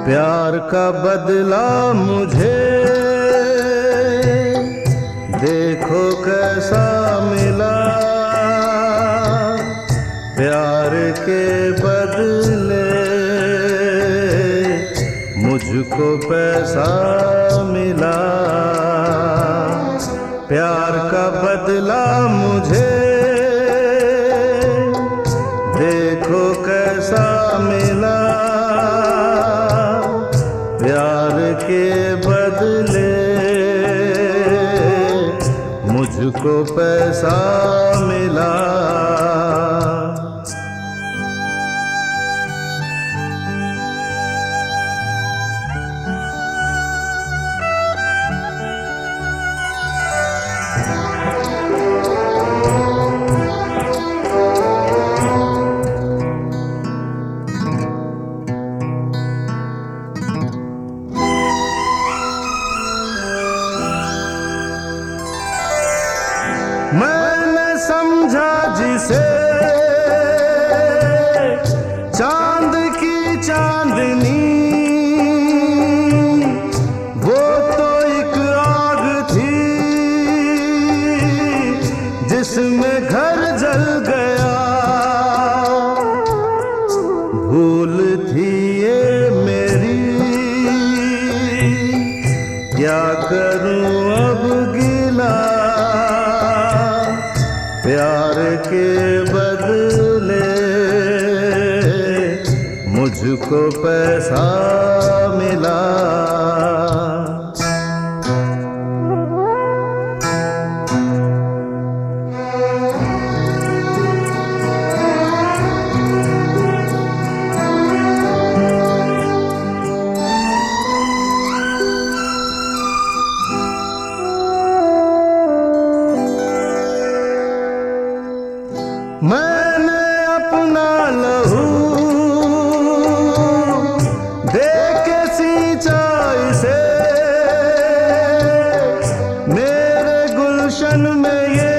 प्यार का बदला मुझे देखो कैसा मिला। प्यार के बदले मुझको पैसा मिला। प्यार का बदला मुझे देखो कैसा मिला। प्यार के बदले मुझको पैसा मिला। मैंने समझा जिसे चांद की चांदनी, वो तो एक आग थी जिसमें घर जल गया। भूल थी ये मेरी, क्या करूं अब गिला। प्यार के बदले मुझको पैसा मिला। मैंने अपना लहू देके सिंचाई से मेरे गुलशन में ये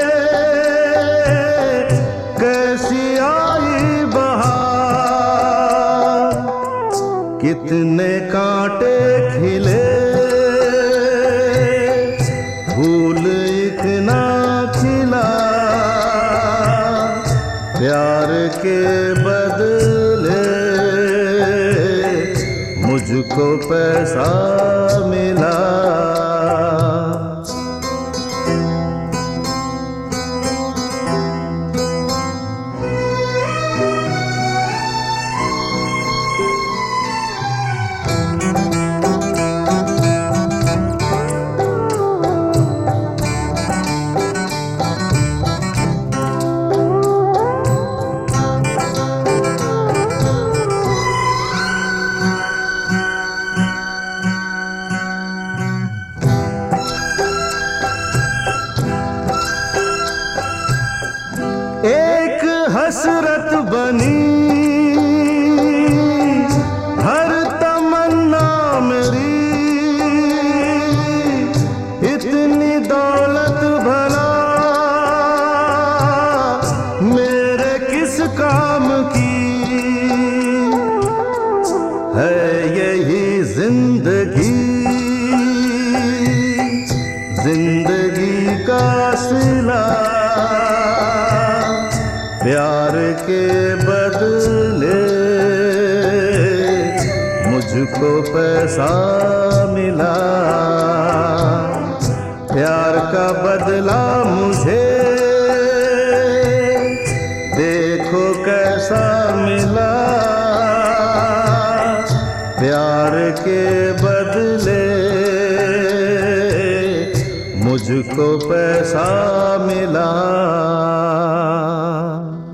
कैसी आई बहार। कितने कांटे खिले फूल एक ना खिला। प्यार के बदले मुझको पैसा मिला। एक हसरत बनी हर तमन्ना मेरी। इतनी दौलत भला मेरे किस काम की। है यही जिंदगी, जिंदगी का सिला। प्यार के बदले मुझको पैसा मिला। प्यार का बदला मुझे देखो कैसा मिला। प्यार के बदले मुझको पैसा मिला।